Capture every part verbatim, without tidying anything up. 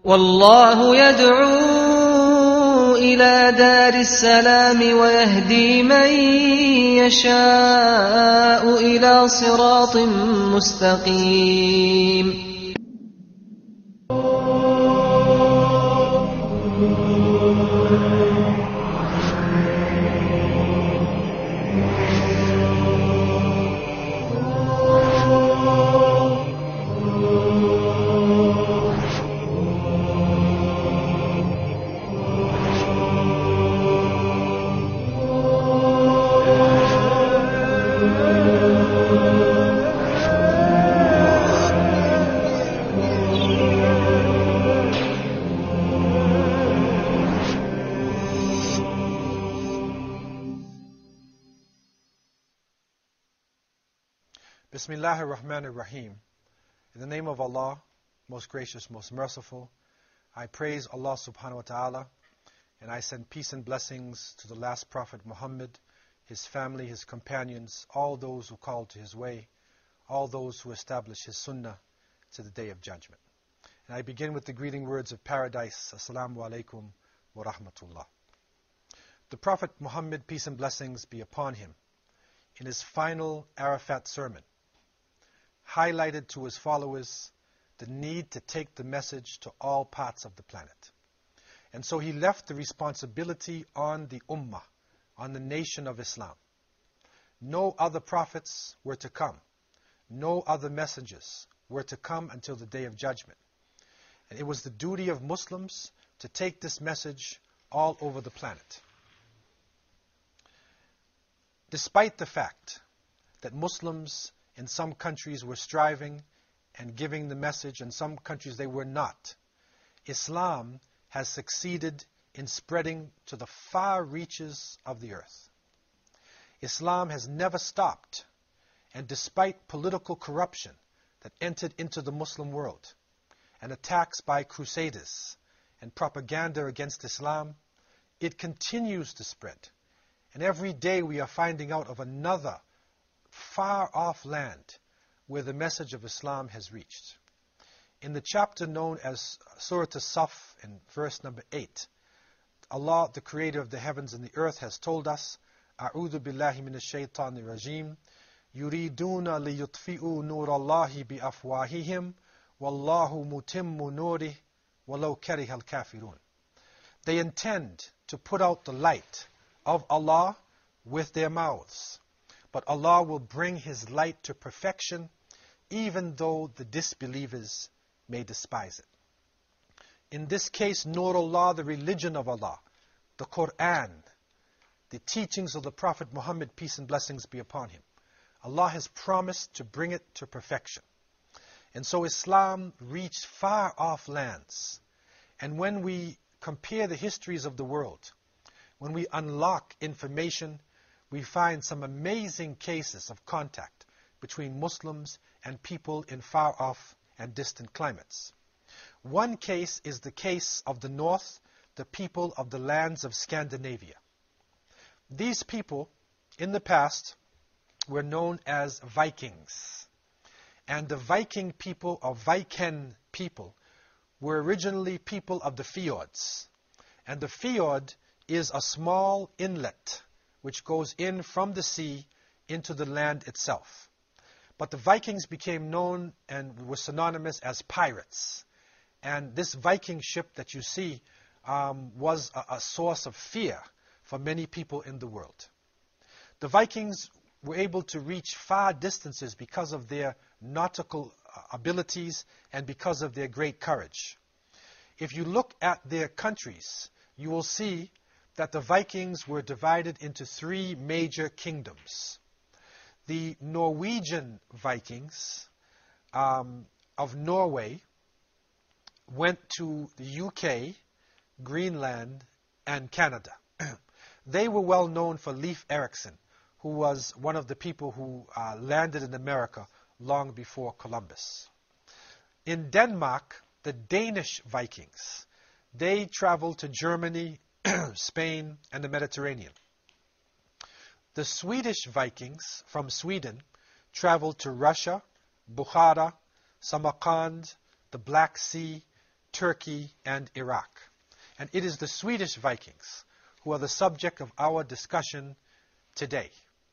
والله يدعو إلى دار السلام ويهدي من يشاء إلى صراط مستقيم. Bismillahir Rahmanir Rahim. In the name of Allah, most gracious, most merciful, I praise Allah subhanahu wa ta'ala, and I send peace and blessings to the last Prophet Muhammad, his family, his companions, all those who call to his way, all those who establish his sunnah to the day of judgment. And I begin with the greeting words of paradise. Assalamu alaikum wa rahmatullah. The Prophet Muhammad, peace and blessings be upon him, in his final Arafat sermon, highlighted to his followers the need to take the message to all parts of the planet. And so he left the responsibility on the Ummah, on the nation of Islam. No other prophets were to come. No other messengers were to come until the day of judgment. And it was the duty of Muslims to take this message all over the planet. Despite the fact that Muslims in some countries were striving and giving the message, in some countries they were not, Islam has succeeded in spreading to the far reaches of the earth. Islam has never stopped, and despite political corruption that entered into the Muslim world, and attacks by crusaders and propaganda against Islam, it continues to spread. And every day we are finding out of another far-off land where the message of Islam has reached. In the chapter known as Surah As-Saf, in verse number eight, Allah, the creator of the heavens and the earth, has told us, A'udhu billahi minash shaitanir rajim, yuriduna liyutfi'u nur Allahi bi afwahihim, wallahu mutimmu nurih, walau karihal kafirun. They intend to put out the light of Allah with their mouths, but Allah will bring His light to perfection, even though the disbelievers may despise it. In this case, Nurullah, the religion of Allah, the Quran, the teachings of the Prophet Muhammad, peace and blessings be upon him, Allah has promised to bring it to perfection. And so Islam reached far off lands. And when we compare the histories of the world, when we unlock information, we find some amazing cases of contact between Muslims and people in far-off and distant climates. One case is the case of the North, the people of the lands of Scandinavia. These people, in the past, were known as Vikings. And the Viking people, or Viken people, were originally people of the fjords. And the fjord is a small inlet which goes in from the sea into the land itself. But the Vikings became known and were synonymous as pirates. And this Viking ship that you see um, was a, a source of fear for many people in the world. The Vikings were able to reach far distances because of their nautical abilities and because of their great courage. If you look at their countries, you will see that the Vikings were divided into three major kingdoms. The Norwegian Vikings um, of Norway went to the U K, Greenland, and Canada. They were well known for Leif Erikson, who was one of the people who uh, landed in America long before Columbus. In Denmark, the Danish Vikings, they traveled to Germany, Spain, and the Mediterranean. The Swedish Vikings from Sweden traveled to Russia, Bukhara, Samarkand, the Black Sea, Turkey, and Iraq. And it is the Swedish Vikings who are the subject of our discussion today.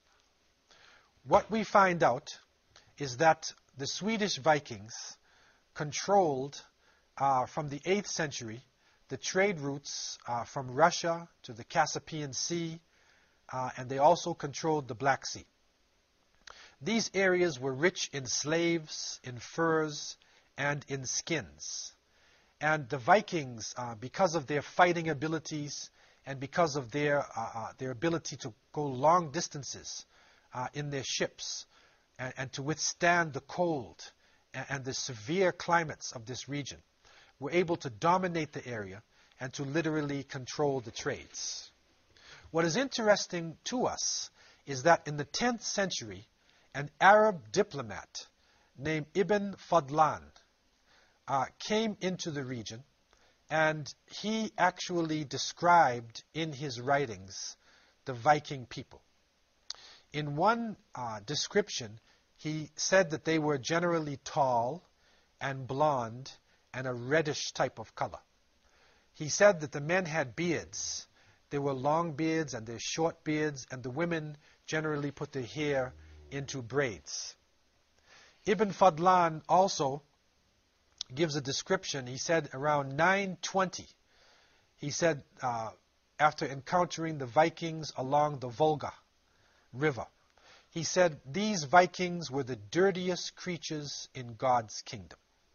What we find out is that the Swedish Vikings controlled, uh, from the eighth century, the trade routes uh, from Russia to the Caspian Sea, uh, and they also controlled the Black Sea. These areas were rich in slaves, in furs, and in skins. And the Vikings, uh, because of their fighting abilities and because of their, uh, uh, their ability to go long distances uh, in their ships and, and to withstand the cold and, and the severe climates of this region, were able to dominate the area and to literally control the trades. What is interesting to us is that in the tenth century, an Arab diplomat named Ibn Fadlan uh, came into the region, and he actually described in his writings the Viking people. In one uh, description, he said that they were generally tall and blonde and a reddish type of color. He said that the men had beards. There were long beards and there's short beards, and the women generally put their hair into braids. Ibn Fadlan also gives a description. He said around nine twenty, he said uh, after encountering the Vikings along the Volga River, he said these Vikings were the dirtiest creatures in God's kingdom.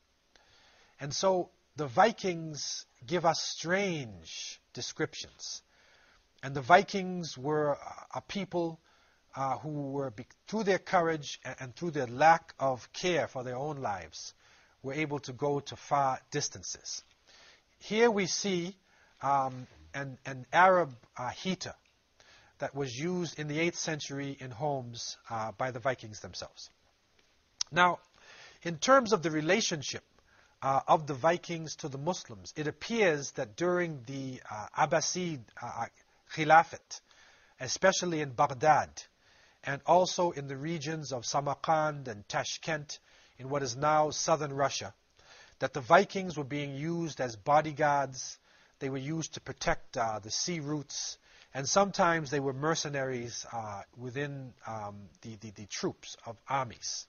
And so the Vikings give us strange descriptions. And the Vikings were a people uh, who were, through their courage and, and through their lack of care for their own lives, were able to go to far distances. Here we see um, an, an Arab uh, heater that was used in the eighth century in homes uh, by the Vikings themselves. Now, in terms of the relationship uh, of the Vikings to the Muslims, it appears that during the uh, Abbasid uh, Khilafat, especially in Baghdad, and also in the regions of Samarkand and Tashkent, in what is now southern Russia, that the Vikings were being used as bodyguards. They were used to protect uh, the sea routes, and sometimes they were mercenaries uh, within um, the, the, the troops of armies.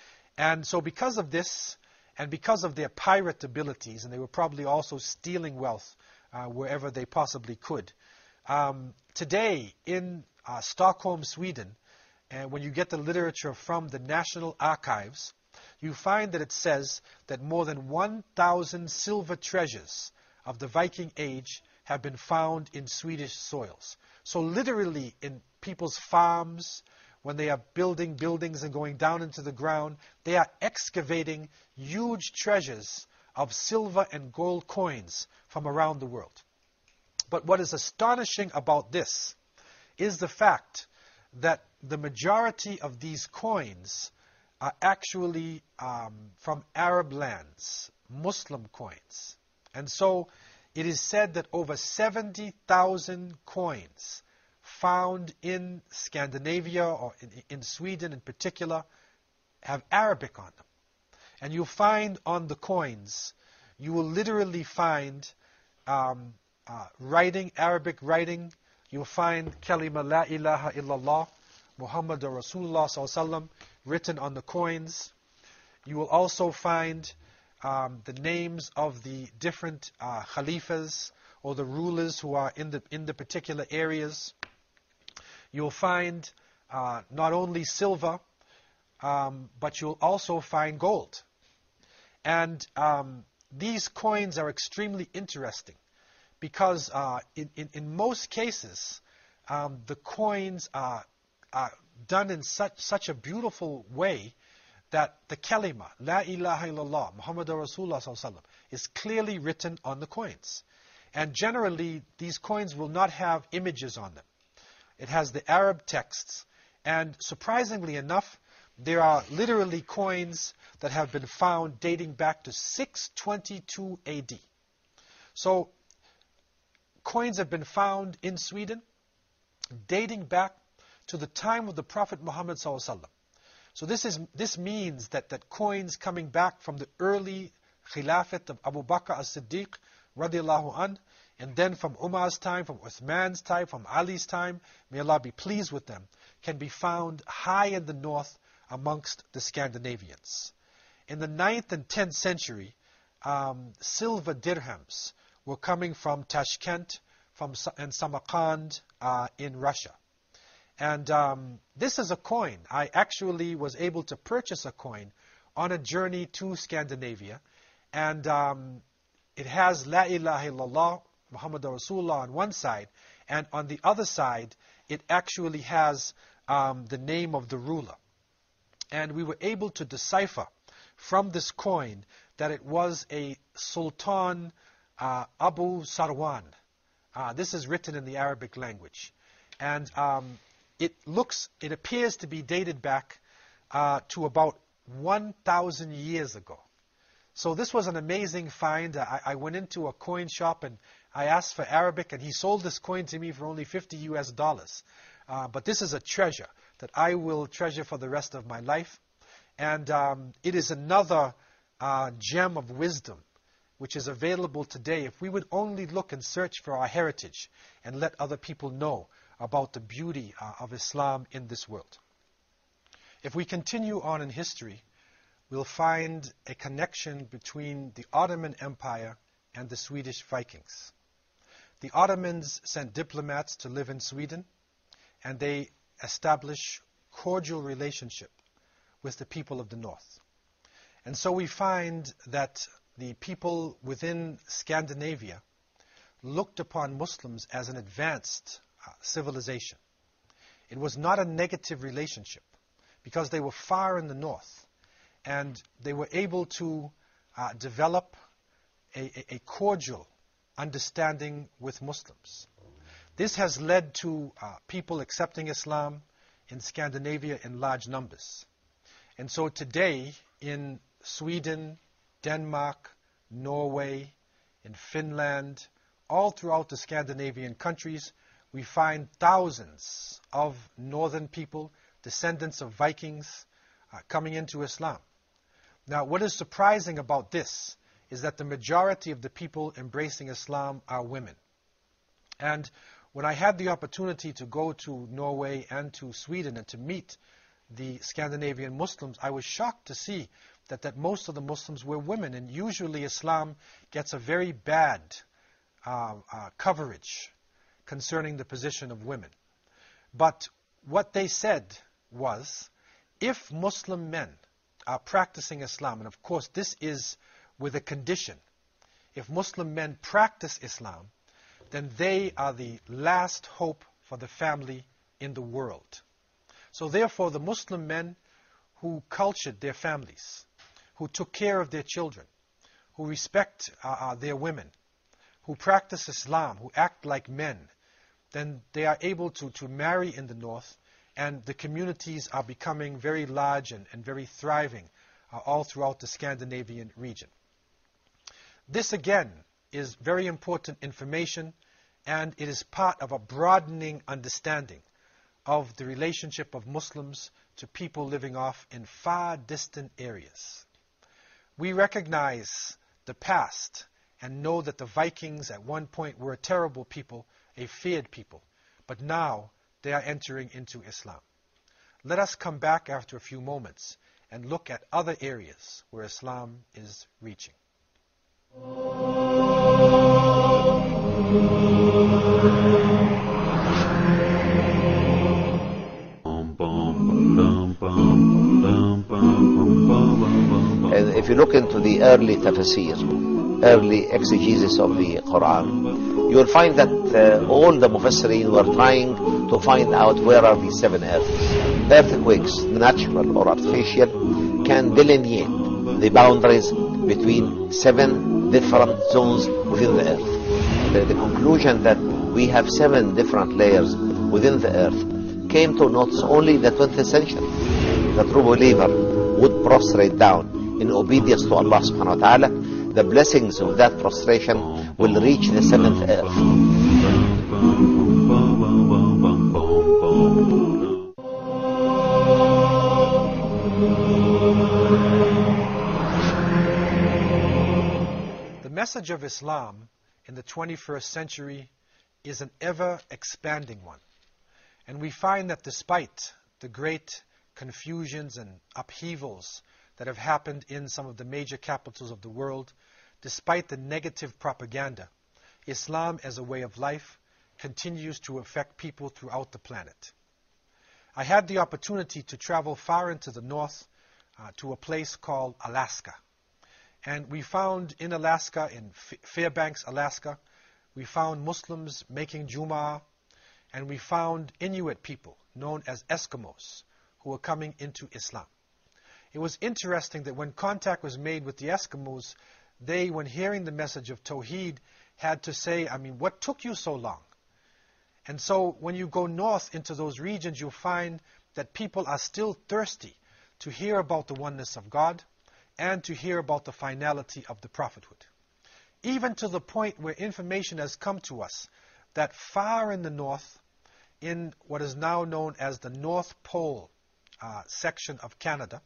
And so because of this, and because of their pirate abilities, and they were probably also stealing wealth uh, wherever they possibly could, um, today in uh, Stockholm, Sweden, and when you get the literature from the National Archives, you find that it says that more than one thousand silver treasures of the Viking age have been found in Swedish soils. So literally in people's farms, when they are building buildings and going down into the ground, they are excavating huge treasures of silver and gold coins from around the world. But what is astonishing about this is the fact that the majority of these coins are actually um, from Arab lands, Muslim coins. And so it is said that over seventy thousand coins found in Scandinavia or in, in Sweden in particular have Arabic on them. And you'll find on the coins, you will literally find um, uh, writing, Arabic writing. You'll find kalima la ilaha illallah, Muhammadur Rasulullah sallallahu alaihi wasallam written on the coins. You will also find um, the names of the different uh, khalifas or the rulers who are in the in the particular areas. You'll find uh, not only silver, um, but you'll also find gold. And um, these coins are extremely interesting because uh, in, in, in most cases, um, the coins are, are done in such, such a beautiful way that the kalima, La ilaha illallah, Muhammadur Rasulullah sallallahu alaihi wasallam, is clearly written on the coins. And generally, these coins will not have images on them. It has the Arab texts, and surprisingly enough, there are literally coins that have been found dating back to six twenty-two A D. So, coins have been found in Sweden dating back to the time of the Prophet Muhammad sallallahu alaihi wasallam. So this is this means that that coins coming back from the early Khilafat of Abu Bakr as-Siddiq radiallahu anh, and then from Umar's time, from Uthman's time, from Ali's time, may Allah be pleased with them, can be found high in the north amongst the Scandinavians. In the ninth and tenth century, um, silver dirhams were coming from Tashkent from, and Samarkand uh, in Russia. And um, this is a coin. I actually was able to purchase a coin on a journey to Scandinavia. And um, it has La ilaha illallah, Muhammad Rasulullah on one side. And on the other side, it actually has um, the name of the ruler. And we were able to decipher from this coin that it was a Sultan uh, Abu Sarwan. Uh, this is written in the Arabic language. And um, it looks, it appears to be dated back uh, to about one thousand years ago. So this was an amazing find. I, I went into a coin shop and I asked for Arabic, and he sold this coin to me for only fifty U S dollars. Uh, but this is a treasure that I will treasure for the rest of my life. And um, it is another uh, gem of wisdom which is available today if we would only look and search for our heritage and let other people know about the beauty uh, of Islam in this world. If we continue on in history, we'll find a connection between the Ottoman Empire and the Swedish Vikings. The Ottomans sent diplomats to live in Sweden, and they established cordial relationship with the people of the north. And so we find that the people within Scandinavia looked upon Muslims as an advanced uh, civilization. It was not a negative relationship because they were far in the north, and they were able to uh, develop a, a, a cordial understanding with Muslims. This has led to uh, people accepting Islam in Scandinavia in large numbers. And so today in Sweden, Denmark, Norway, in Finland, all throughout the Scandinavian countries, we find thousands of northern people, descendants of Vikings, uh, coming into Islam. Now, what is surprising about this is that the majority of the people embracing Islam are women. And when I had the opportunity to go to Norway and to Sweden and to meet the Scandinavian Muslims, I was shocked to see that, that most of the Muslims were women. And usually Islam gets a very bad uh, uh, coverage concerning the position of women. But what they said was, if Muslim men are practicing Islam, and of course this is with a condition, if Muslim men practice Islam, then they are the last hope for the family in the world. So therefore the Muslim men who cultured their families, who took care of their children, who respect uh, uh, their women, who practice Islam, who act like men, then they are able to, to marry in the north, and the communities are becoming very large and, and very thriving uh, all throughout the Scandinavian region. This again is very important information, and it is part of a broadening understanding of the relationship of Muslims to people living off in far distant areas. We recognize the past and know that the Vikings at one point were a terrible people, a feared people, but now they are entering into Islam. Let us come back after a few moments and look at other areas where Islam is reaching. And if you look into the early tafsir, early exegesis of the Quran, you will find that uh, all the Mufassirin were trying to find out where are the seven earths. Earthquakes, natural or artificial, can delineate the boundaries between seven different zones within the earth. The, the conclusion that we have seven different layers within the earth came to not only the twentieth century. The true believer would prostrate down in obedience to Allah subhanahu wa ta'ala. The blessings of that prostration will reach the seventh earth. message of Islam in the twenty-first century is an ever-expanding one. And we find that despite the great confusions and upheavals that have happened in some of the major capitals of the world, despite the negative propaganda, Islam as a way of life continues to affect people throughout the planet. I had the opportunity to travel far into the north uh, to a place called Alaska. And we found in Alaska, in Fairbanks, Alaska, we found Muslims making Jumu'ah, and we found Inuit people known as Eskimos who were coming into Islam. It was interesting that when contact was made with the Eskimos, they, when hearing the message of Tawheed, had to say, I mean, what took you so long? And so when you go north into those regions, you'll find that people are still thirsty to hear about the oneness of God and to hear about the finality of the prophethood. Even to the point where information has come to us that far in the north, in what is now known as the North Pole uh, section of Canada,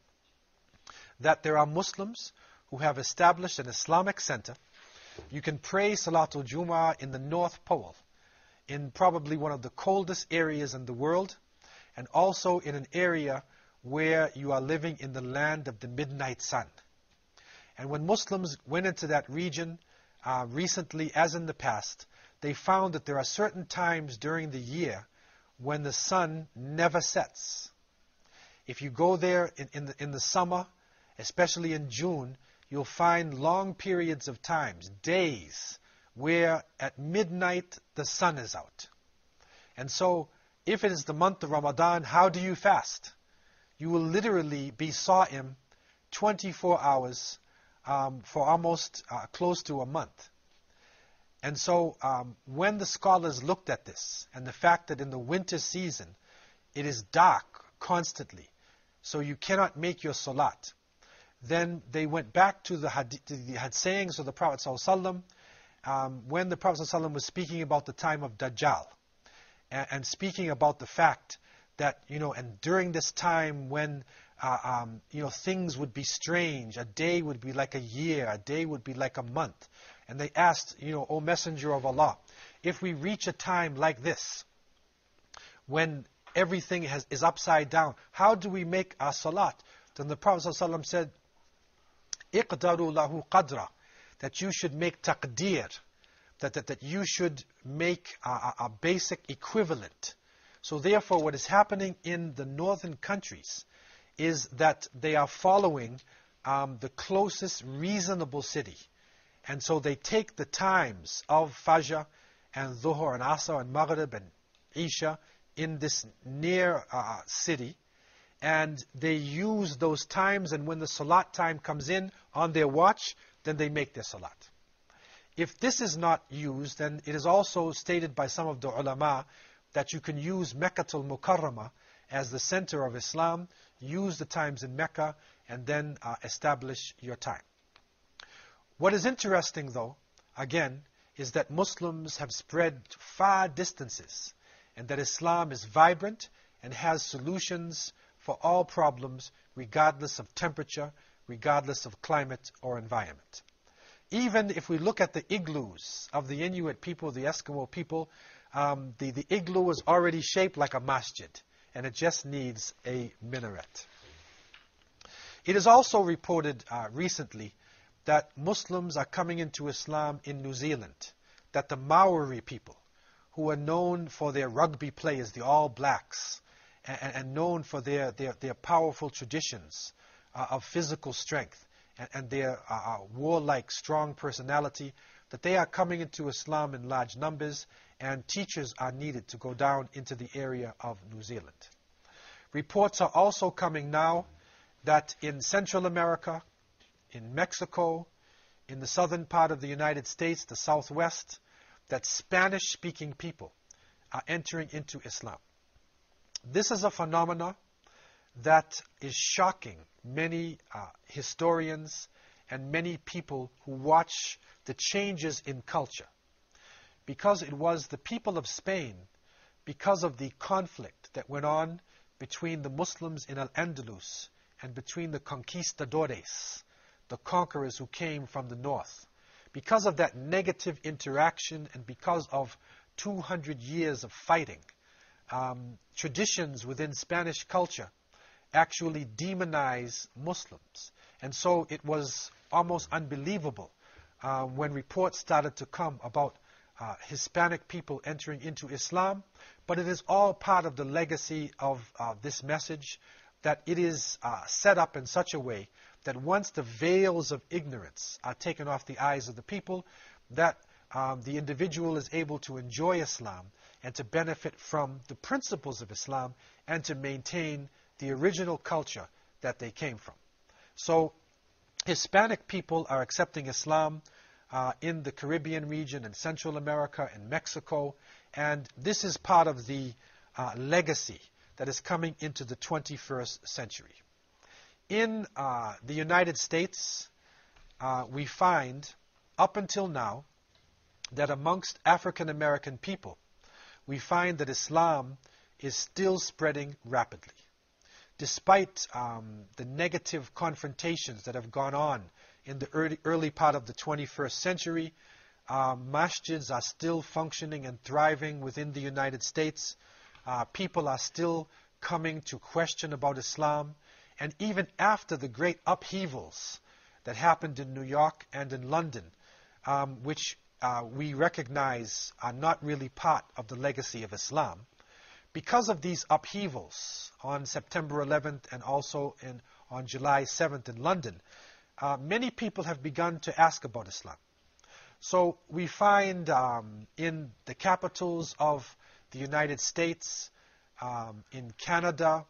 that there are Muslims who have established an Islamic center. You can pray Salatul Jumu'ah in the North Pole, in probably one of the coldest areas in the world, and also in an area where you are living in the land of the midnight sun. And when Muslims went into that region uh, recently, as in the past, they found that there are certain times during the year when the sun never sets. If you go there in, in, the, in the summer, especially in June, you'll find long periods of times, days, where at midnight the sun is out. And so, if it is the month of Ramadan, how do you fast? You will literally be sa'im twenty-four hours um, for almost uh, close to a month. And so, um, when the scholars looked at this, and the fact that in the winter season, it is dark constantly, so you cannot make your salat, then they went back to the, hadith, to the sayings of the Prophet ﷺ, um, when the Prophet ﷺ was speaking about the time of Dajjal, and, and speaking about the fact that, you know, and during this time when, uh, um, you know, things would be strange, a day would be like a year, a day would be like a month. And they asked, you know, O Messenger of Allah, if we reach a time like this, when everything has, is upside down, how do we make our salat? Then the Prophet ﷺ said, Iqdaru lahu qadra, that you should make taqdeer, that, that, that you should make a, a, a basic equivalent. So therefore, what is happening in the northern countries is that they are following um, the closest reasonable city. And so they take the times of Fajr and Dhuhr and Asr and Maghrib and Isha in this near uh, city, and they use those times, and when the salat time comes in on their watch, then they make their salat. If this is not used, then it is also stated by some of the ulama that you can use Meccatul Mukarramah as the center of Islam, use the times in Mecca, and then uh, establish your time. What is interesting, though, again, is that Muslims have spread far distances, and that Islam is vibrant and has solutions for all problems, regardless of temperature, regardless of climate or environment. Even if we look at the igloos of the Inuit people, the Eskimo people, um, the, the igloo is already shaped like a masjid, and it just needs a minaret. It is also reported uh, recently that Muslims are coming into Islam in New Zealand, that the Maori people, who are known for their rugby players, the All Blacks, and, and known for their, their, their powerful traditions uh, of physical strength and, and their uh, warlike, strong personality, that they are coming into Islam in large numbers, and teachers are needed to go down into the area of New Zealand. Reports are also coming now that in Central America, in Mexico, in the southern part of the United States, the Southwest, that Spanish-speaking people are entering into Islam. This is a phenomena that is shocking many uh, historians and many people who watch the changes in culture, because it was the people of Spain, because of the conflict that went on between the Muslims in Al-Andalus and between the conquistadores, the conquerors who came from the north, because of that negative interaction and because of two hundred years of fighting, um, traditions within Spanish culture actually demonize Muslims. And so it was almost unbelievable uh, when reports started to come about uh, Hispanic people entering into Islam. But it is all part of the legacy of uh, this message, that it is uh, set up in such a way that once the veils of ignorance are taken off the eyes of the people, that um, the individual is able to enjoy Islam and to benefit from the principles of Islam and to maintain the original culture that they came from. So Hispanic people are accepting Islam uh, in the Caribbean region, in Central America, in Mexico, and this is part of the uh, legacy that is coming into the twenty-first century. In uh, the United States, uh, we find, up until now, that amongst African American people, we find that Islam is still spreading rapidly. Despite um, the negative confrontations that have gone on in the early, early part of the twenty-first century, um, masjids are still functioning and thriving within the United States. Uh, people are still coming to question about Islam. And even after the great upheavals that happened in New York and in London, um, which uh, we recognize are not really part of the legacy of Islam, because of these upheavals on September eleventh and also in, on July seventh in London, uh, many people have begun to ask about Islam. So we find um, in the capitals of the United States, um, in Canada,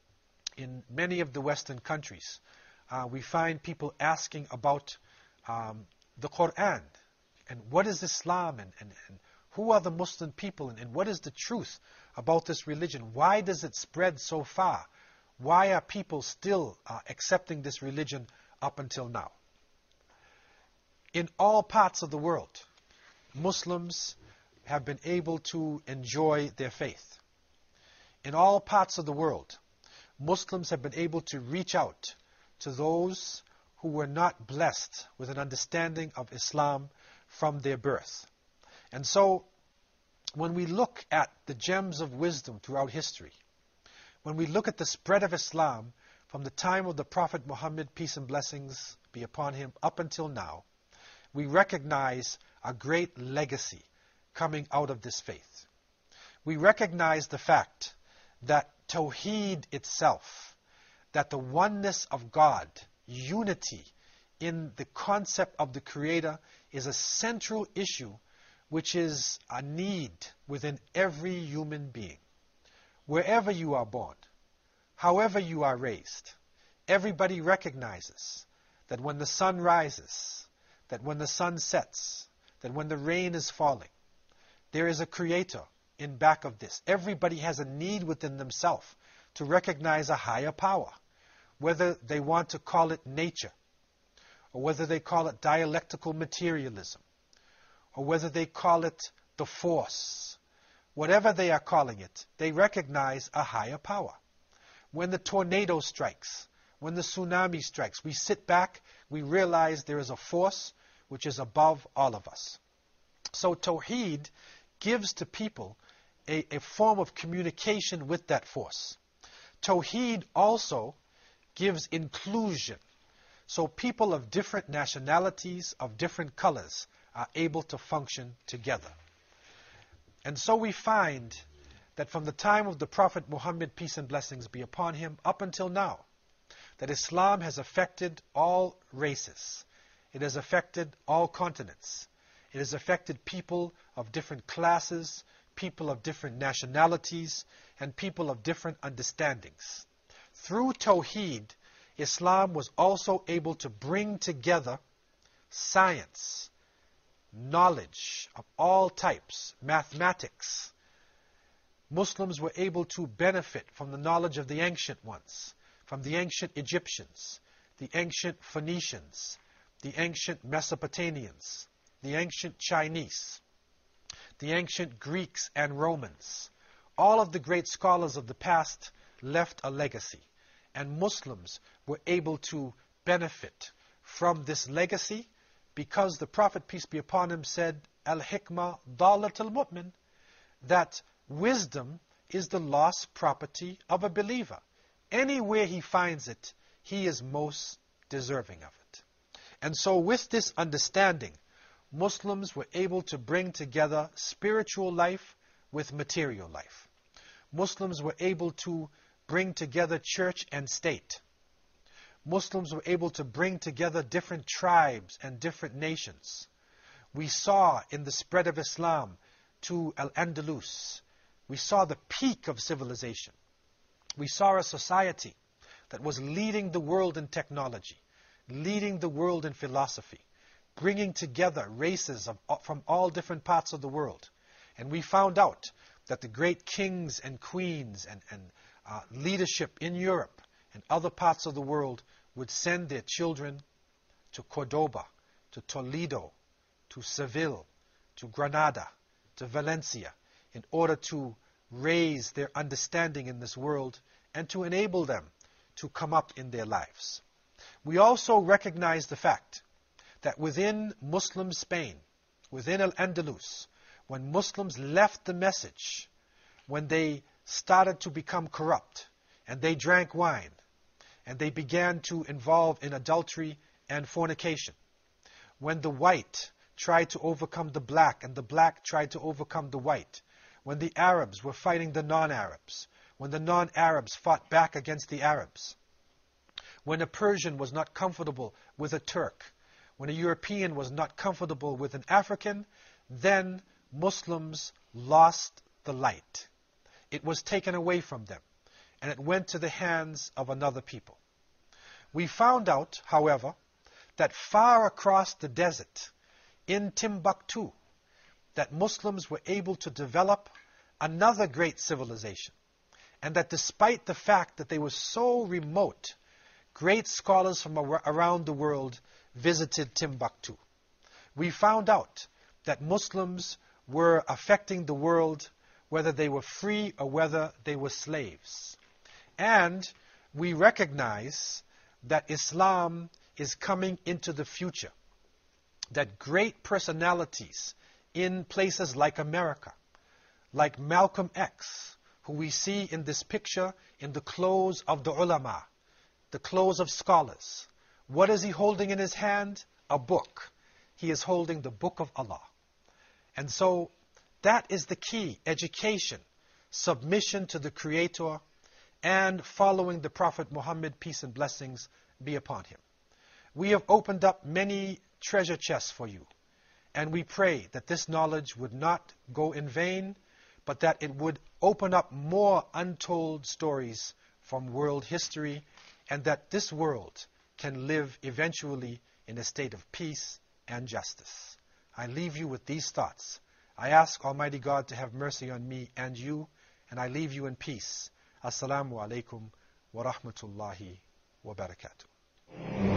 in many of the Western countries, uh, we find people asking about um, the Quran and what is Islam and, and, and who are the Muslim people and, and what is the truth about this religion? Why does it spread so far? Why are people still uh, accepting this religion up until now? In all parts of the world, Muslims have been able to enjoy their faith. In all parts of the world, Muslims have been able to reach out to those who were not blessed with an understanding of Islam from their birth. And so, when we look at the gems of wisdom throughout history, when we look at the spread of Islam from the time of the Prophet Muhammad, peace and blessings be upon him, up until now, we recognize a great legacy coming out of this faith. We recognize the fact that Tawheed itself, that the oneness of God, unity in the concept of the Creator, is a central issue which is a need within every human being. Wherever you are born, however you are raised, everybody recognizes that when the sun rises, that when the sun sets, that when the rain is falling, there is a Creator in back of this. Everybody has a need within themselves to recognize a higher power, whether they want to call it nature, or whether they call it dialectical materialism, or whether they call it the force. Whatever they are calling it, they recognize a higher power. When the tornado strikes, when the tsunami strikes, we sit back, we realize there is a force which is above all of us. So Tawheed gives to people a, a form of communication with that force. Tawheed also gives inclusion. So people of different nationalities, of different colors, are able to function together. And so we find that from the time of the Prophet Muhammad, peace and blessings be upon him, up until now, that Islam has affected all races. It has affected all continents. It has affected people of different classes, people of different nationalities, and people of different understandings. Through Tawheed, Islam was also able to bring together science, knowledge of all types, mathematics. Muslims were able to benefit from the knowledge of the ancient ones, from the ancient Egyptians, the ancient Phoenicians, the ancient Mesopotamians, the ancient Chinese, the ancient Greeks and Romans. All of the great scholars of the past left a legacy, and Muslims were able to benefit from this legacy because the Prophet, peace be upon him, said, Al-hikmah dalatul mu'min, that wisdom is the lost property of a believer. Anywhere he finds it, he is most deserving of it. And so with this understanding, Muslims were able to bring together spiritual life with material life. Muslims were able to bring together church and state. Muslims were able to bring together different tribes and different nations. We saw in the spread of Islam to Al-Andalus, we saw the peak of civilization. We saw a society that was leading the world in technology, leading the world in philosophy, bringing together races of, from all different parts of the world. And we found out that the great kings and queens and, and uh, leadership in Europe and other parts of the world would send their children to Cordoba, to Toledo, to Seville, to Granada, to Valencia, in order to raise their understanding in this world and to enable them to come up in their lives. We also recognize the fact that within Muslim Spain, within Al-Andalus, when Muslims left the message, when they started to become corrupt, and they drank wine, and they began to involve in adultery and fornication, when the white tried to overcome the black, and the black tried to overcome the white, when the Arabs were fighting the non-Arabs, when the non-Arabs fought back against the Arabs, when a Persian was not comfortable with a Turk, when a European was not comfortable with an African, then Muslims lost the light. It was taken away from them, and it went to the hands of another people. We found out, however, that far across the desert, in Timbuktu, that Muslims were able to develop another great civilization, and that despite the fact that they were so remote, great scholars from around the world visited Timbuktu. We found out that Muslims were affecting the world whether they were free or whether they were slaves. And we recognize that Islam is coming into the future, that great personalities in places like America, like Malcolm X, who we see in this picture in the clothes of the ulama, the clothes of scholars. What is he holding in his hand? A book. He is holding the book of Allah. And so that is the key: education, submission to the Creator, and following the Prophet Muhammad, peace and blessings be upon him. We have opened up many treasure chests for you, and we pray that this knowledge would not go in vain, but that it would open up more untold stories from world history, and that this world can live eventually in a state of peace and justice. I leave you with these thoughts. I ask Almighty God to have mercy on me and you, and I leave you in peace. Assalamu alaikum wa rahmatullahi wa barakatuh.